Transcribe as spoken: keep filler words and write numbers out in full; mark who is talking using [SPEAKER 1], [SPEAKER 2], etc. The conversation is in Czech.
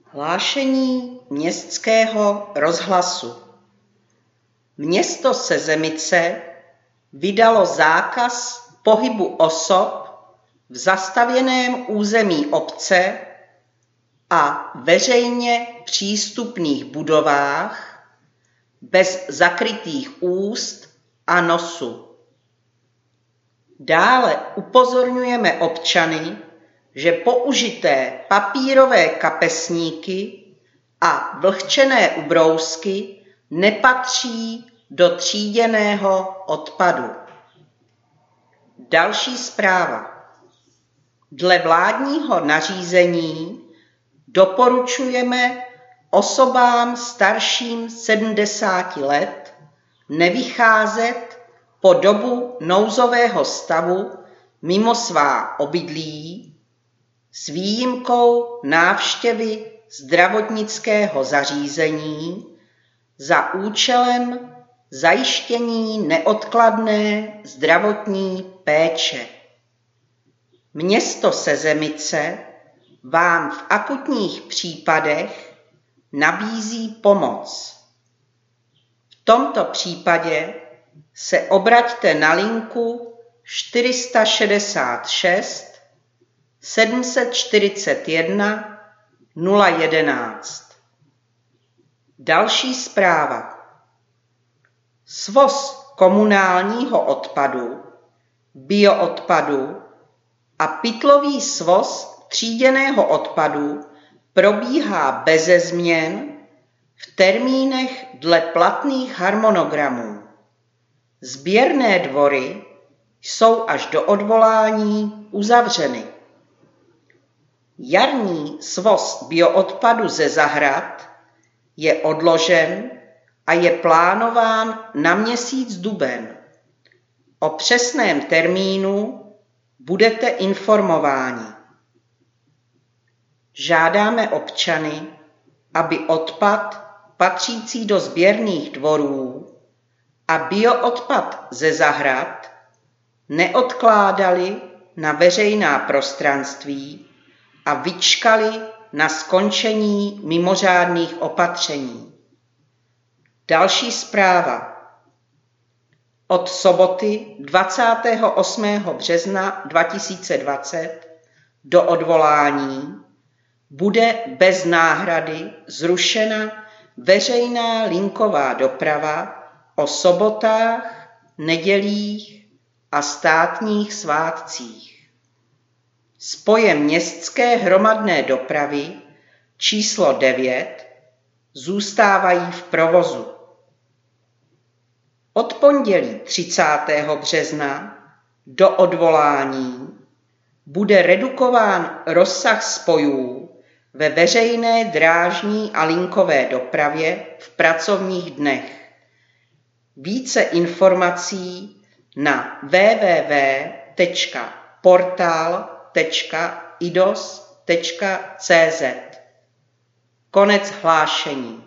[SPEAKER 1] Hlášení městského rozhlasu. Město Sezemice vydalo zákaz pohybu osob v zastavěném území obce a veřejně přístupných budovách bez zakrytých úst a nosu. Dále upozorňujeme občany, že použité papírové kapesníky a vlhčené ubrousky nepatří do tříděného odpadu. Další zpráva. Dle vládního nařízení doporučujeme osobám starším sedmdesáti let nevycházet po dobu nouzového stavu mimo svá obydlí s výjimkou návštěvy zdravotnického zařízení za účelem zajištění neodkladné zdravotní péče. Město Sezemice vám v akutních případech nabízí pomoc. V tomto případě se obraťte na linku čtyři set šedesát šest sedm set čtyřicet jedna nula jedenáct. Další zpráva. Svoz komunálního odpadu, bioodpadu a pytlový svoz tříděného odpadu probíhá beze změn v termínech dle platných harmonogramů. Sběrné dvory jsou až do odvolání uzavřeny. Jarní svoz bioodpadu ze zahrad je odložen a je plánován na měsíc duben. O přesném termínu budete informováni. Žádáme občany, aby odpad patřící do sběrných dvorů a bioodpad ze zahrad neodkládali na veřejná prostranství a vyčkali na skončení mimořádných opatření. Další zpráva. Od soboty dvacátého osmého března dva tisíce dvacet do odvolání bude bez náhrady zrušena veřejná linková doprava o sobotách, nedělích a státních svátcích. Spoje městské hromadné dopravy číslo devět zůstávají v provozu. Od pondělí třicátého března do odvolání bude redukován rozsah spojů ve veřejné drážní a linkové dopravě v pracovních dnech. Více informací na w w w tečka portal tečka idos tečka cz. Konec hlášení.